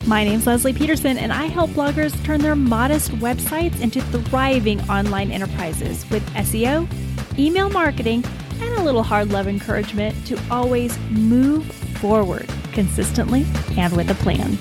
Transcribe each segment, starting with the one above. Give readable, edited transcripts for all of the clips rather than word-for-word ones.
My name's Leslie Peterson, and I help bloggers turn their modest websites into thriving online enterprises with SEO, email marketing, and a little hard love encouragement to always move forward consistently and with a plan.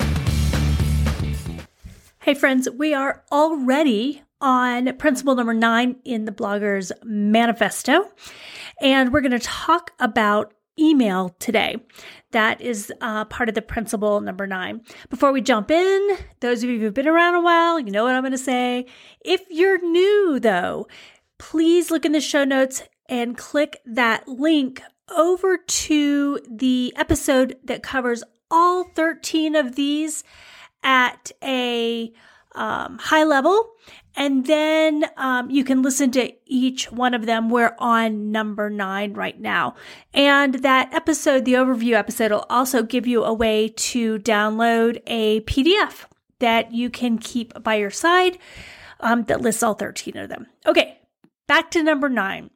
Hey friends, we are already on principle number 9 in the Blogger's Manifesto, and we're going to talk about email today. That is part of the principle number 9. Before we jump in, those of you who've been around a while, you know what I'm going to say. If you're new though, please look in the show notes and click that link over to the episode that covers all 13 of these at a high level. And then you can listen to each one of them. We're on number 9 right now. And that episode, the overview episode, will also give you a way to download a PDF that you can keep by your side that lists all 13 of them. Okay, back to number 9.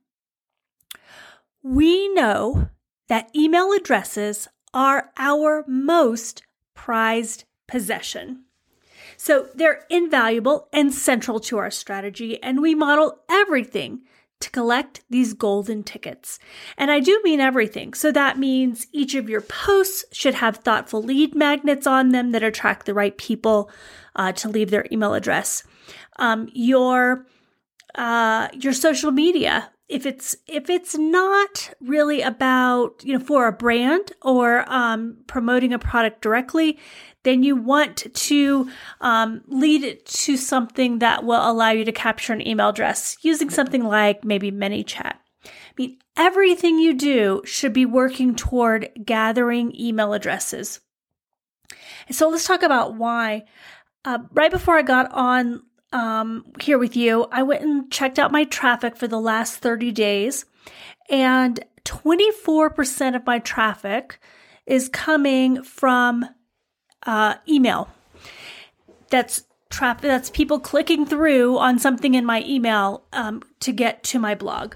We know that email addresses are our most prized possession. So they're invaluable and central to our strategy, and we model everything to collect these golden tickets. And I do mean everything. So that means each of your posts should have thoughtful lead magnets on them that attract the right people to leave their email address. Your social media, if it's not really about, for a brand or promoting a product directly, then you want to lead it to something that will allow you to capture an email address using something like maybe ManyChat. I mean, everything you do should be working toward gathering email addresses. And so let's talk about why. Right before I got on here with you, I went and checked out my traffic for the last 30 days, and 24% of my traffic is coming from email. That's traffic. That's people clicking through on something in my email to get to my blog.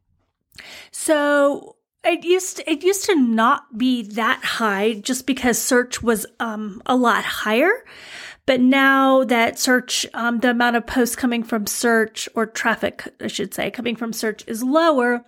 So it used to not be that high just because search was a lot higher. But now that search, the amount of posts coming from search, or traffic, I should say, coming from search is lower,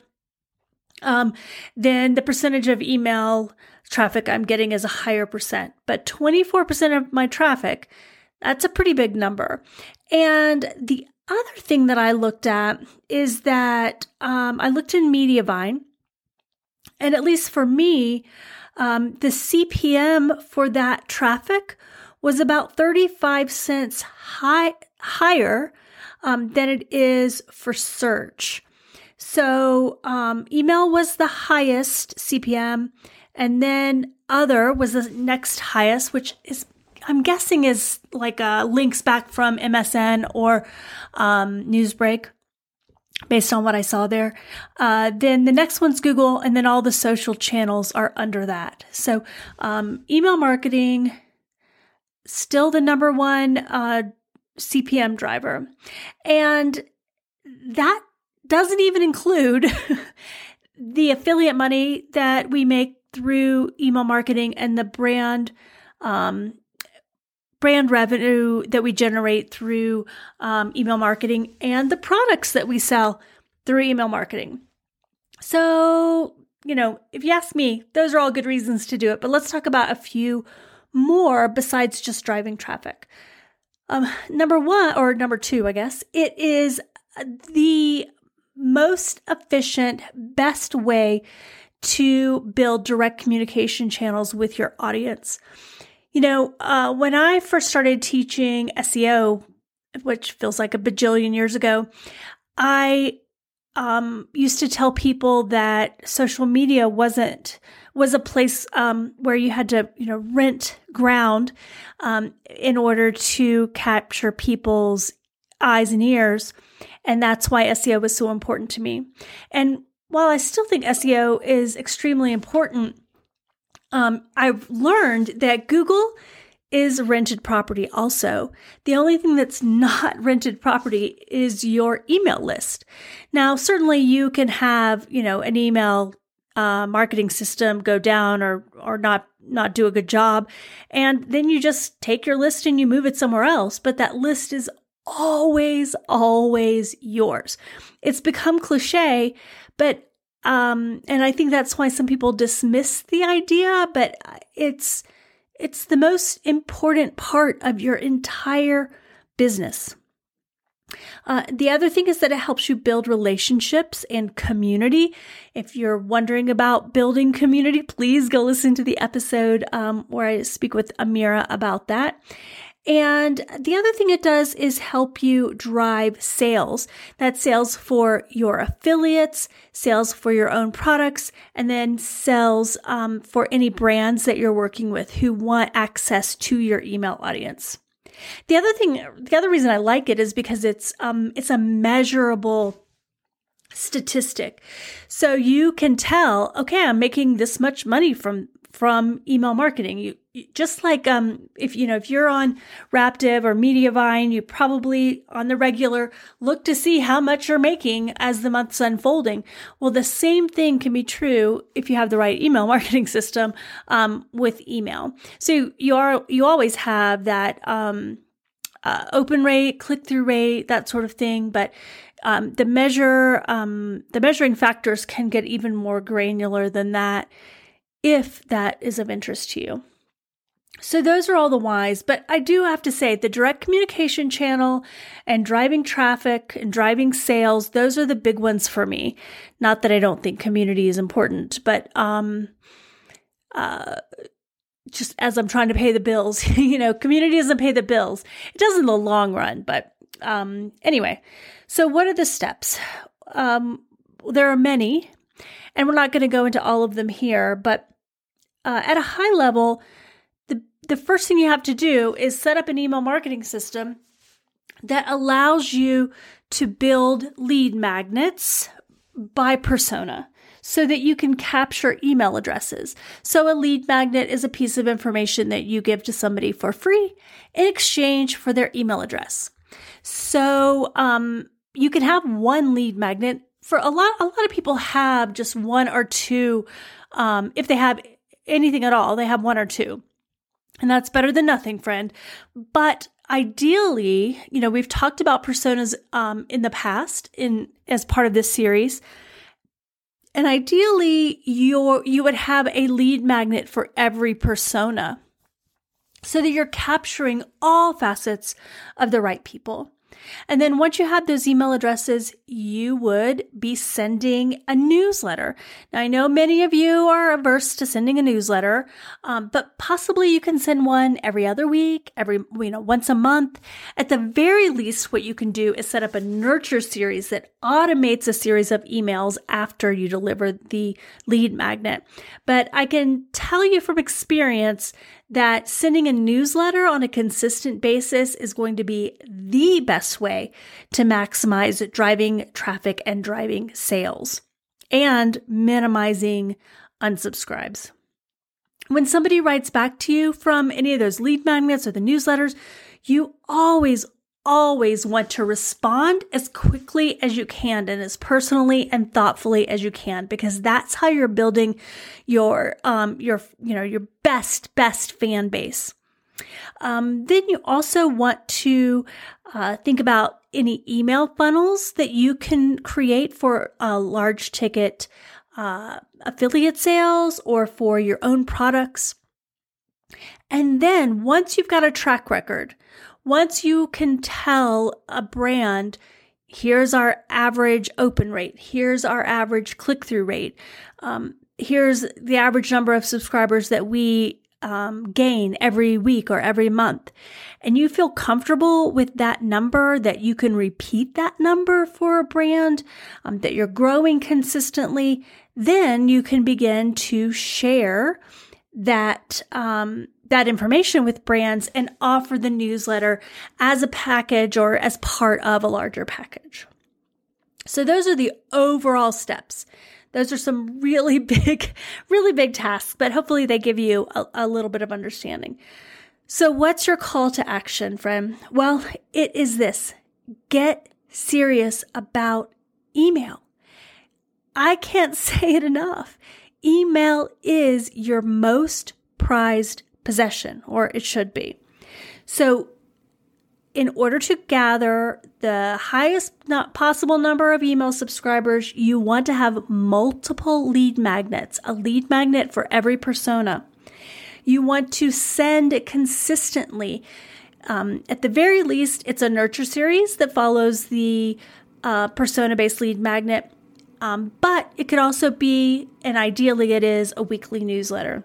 then the percentage of email traffic I'm getting is a higher percent. But 24% of my traffic, that's a pretty big number. And the other thing that I looked at is that I looked in Mediavine, and at least for me, the CPM for that traffic was about 35 cents higher than it is for search. So email was the highest CPM, and then other was the next highest, which is, I'm guessing, is like links back from MSN or Newsbreak, based on what I saw there. Then the next one's Google, and then all the social channels are under that. So email marketing, still the number one CPM driver. And that doesn't even include the affiliate money that we make through email marketing and the brand revenue that we generate through email marketing, and the products that we sell through email marketing. So, if you ask me, those are all good reasons to do it. But let's talk about a few more besides just driving traffic. Number 2, I guess, it is the most efficient, best way to build direct communication channels with your audience. When I first started teaching SEO, which feels like a bajillion years ago, I used to tell people that social media was a place where you had to, rent ground in order to capture people's eyes and ears. And that's why SEO was so important to me. And while I still think SEO is extremely important, I've learned that Google is rented property also. The only thing that's not rented property is your email list. Now, certainly you can have, an email marketing system go down or not do a good job. And then you just take your list and you move it somewhere else. But that list is always, always yours. It's become cliche, but and I think that's why some people dismiss the idea, but it's the most important part of your entire business. The other thing is that it helps you build relationships and community. If you're wondering about building community, please go listen to the episode where I speak with Amira about that. And the other thing it does is help you drive sales. That's sales for your affiliates, sales for your own products, and then sales for any brands that you're working with who want access to your email audience. The other reason I like it is because it's a measurable statistic. So you can tell, okay, I'm making this much money from email marketing. You just like if you're on Raptive or Mediavine, you probably on the regular look to see how much you're making as the month's unfolding. Well, the same thing can be true if you have the right email marketing system with email. So you always have that open rate, click-through rate, that sort of thing, but the measuring factors can get even more granular than that if that is of interest to you. So those are all the whys, but I do have to say the direct communication channel and driving traffic and driving sales, those are the big ones for me. Not that I don't think community is important, but just as I'm trying to pay the bills, community doesn't pay the bills. It does in the long run, but anyway. So what are the steps? There are many, and we're not going to go into all of them here, but at a high level, the first thing you have to do is set up an email marketing system that allows you to build lead magnets by persona so that you can capture email addresses. So a lead magnet is a piece of information that you give to somebody for free in exchange for their email address. So you can have one lead magnet. For a lot of people have just one or two. If they have anything at all, they have one or two. And that's better than nothing, friend. But ideally, we've talked about personas in the past as part of this series. And ideally, you would have a lead magnet for every persona so that you're capturing all facets of the right people. And then once you have those email addresses, you would be sending a newsletter. Now, I know many of you are averse to sending a newsletter, but possibly you can send one every other week, once a month. At the very least, what you can do is set up a nurture series that automates a series of emails after you deliver the lead magnet. But I can tell you from experience that sending a newsletter on a consistent basis is going to be the best way to maximize driving traffic and driving sales and minimizing unsubscribes. When somebody writes back to you from any of those lead magnets or the newsletters, you always want to respond as quickly as you can and as personally and thoughtfully as you can, because that's how you're building your best fan base. Then you also want to think about any email funnels that you can create for large ticket affiliate sales or for your own products. And then once you've got a track record, once you can tell a brand, here's our average open rate, here's our average click-through rate, here's the average number of subscribers that we gain every week or every month, and you feel comfortable with that number, that you can repeat that number for a brand, that you're growing consistently, then you can begin to share that information with brands and offer the newsletter as a package or as part of a larger package. So those are the overall steps. Those are some really big tasks, but hopefully they give you a little bit of understanding. So what's your call to action, friend? Well, it is this: get serious about email. I can't say it enough. email is your most prized possession, or it should be. So in order to gather the highest possible number of email subscribers, you want to have multiple lead magnets, a lead magnet for every persona. You want to send consistently. At the very least, it's a nurture series that follows the persona-based lead magnet, but it could also be, and ideally it is, a weekly newsletter.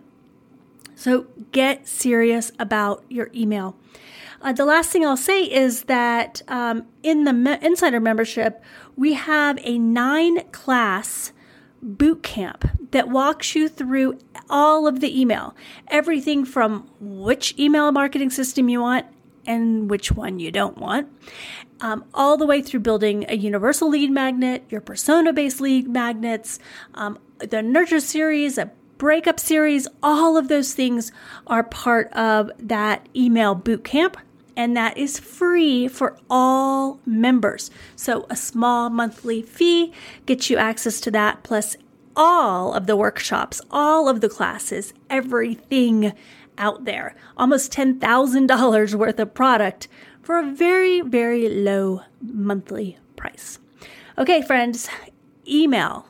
So get serious about your email. The last thing I'll say is that in the Insider membership, we have a 9-class boot camp that walks you through all of the email, everything from which email marketing system you want and which one you don't want, all the way through building a universal lead magnet, your persona-based lead magnets, the nurture series, a breakup series. All of those things are part of that email boot camp, and that is free for all members. So a small monthly fee gets you access to that, plus all of the workshops, all of the classes, everything out there. Almost $10,000 worth of product for a very, very low monthly price. Okay, friends, email.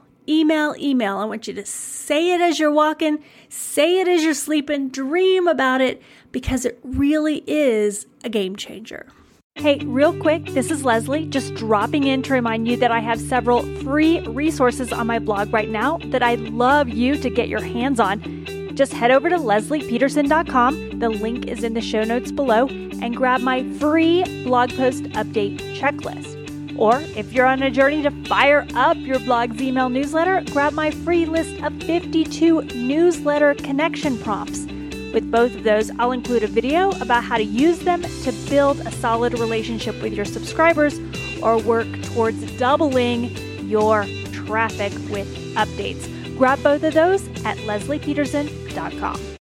I want you to say it as you're walking, say it as you're sleeping, dream about it, because it really is a game changer. Hey, real quick, this is Leslie, just dropping in to remind you that I have several free resources on my blog right now that I'd love you to get your hands on. Just head over to lesliepeterson.com. The link is in the show notes below, and grab my free blog post update checklist. Or if you're on a journey to fire up your blog's email newsletter, grab my free list of 52 newsletter connection prompts. With both of those, I'll include a video about how to use them to build a solid relationship with your subscribers or work towards doubling your traffic with updates. Grab both of those at lesliepeterson.com.